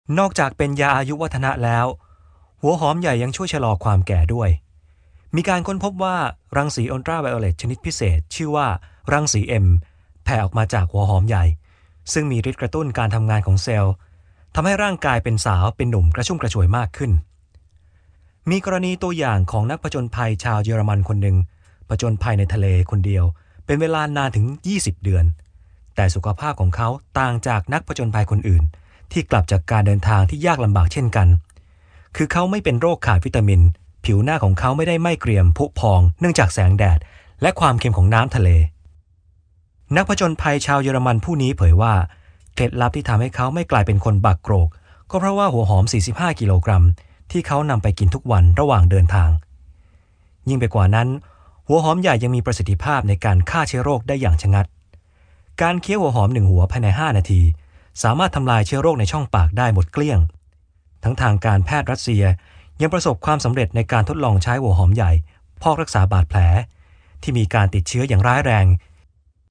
นอกจากเป็นยาอายุวัฒนะแล้วหัวหอมใหญ่ยังช่วยชะลอความแก่ด้วยมีการค้นพบว่ารังสีอัลตราไวโอเลตชนิดพิเศษชื่อว่ารังสี M แผ่ออกมาจากหัวหอมใหญ่ซึ่งมีฤทธิ์กระตุ้นการทำงานของเซลล์ทำให้ร่างกายเป็นสาวเป็นหนุ่มกระชุ่มกระชวยมากขึ้นมีกรณีตัวอย่างของนักผจญภัยชาวเยอรมันคนหนึ่งผจญภัยในทะเลคนเดียวเป็นเวลานานถึง20 เดือนแต่สุขภาพของเขาต่างจากนักผจญภัยคนอื่นที่กลับจากการเดินทางที่ยากลำบากเช่นกันคือเขาไม่เป็นโรคขาดวิตามินผิวหน้าของเขาไม่ได้ไหม้เกรียมผุพองเนื่องจากแสงแดดและความเค็มของน้ำทะเลนักผจญภัยชาวเยอรมันผู้นี้เผยว่าเคล็ดลับที่ทำให้เขาไม่กลายเป็นคนบักโกรกก็เพราะว่าหัวหอม45กิโลกรัมที่เขานำไปกินทุกวันระหว่างเดินทางยิ่งไปกว่านั้นหัวหอมใหญ่ยังมีประสิทธิภาพในการฆ่าเชื้อโรคได้อย่างชะงัดการเคี้ยวหัวหอม1หัวภายใน5นาทีสามารถทำลายเชื้อโรคในช่องปากได้หมดเกลี้ยงทั้งทางการแพทย์รัสเซียยังประสบความสำเร็จในการทดลองใช้หัวหอมใหญ่พอกรักษาบาดแผลที่มีการติดเชื้ออย่างร้ายแรง